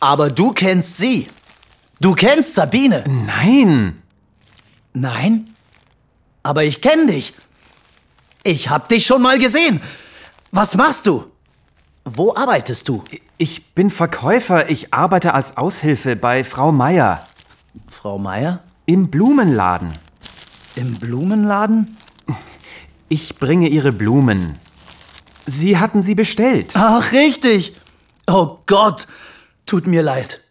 Aber du kennst sie. Du kennst Sabine. Nein. Nein? Aber ich kenne dich. Ich hab dich schon mal gesehen. Was machst du? Wo arbeitest du? Ich bin Verkäufer. Ich arbeite als Aushilfe bei Frau Meier. Frau Meier? Im Blumenladen. Im Blumenladen? Ich bringe Ihre Blumen. Sie hatten sie bestellt. Ach, richtig. Oh Gott, tut mir leid.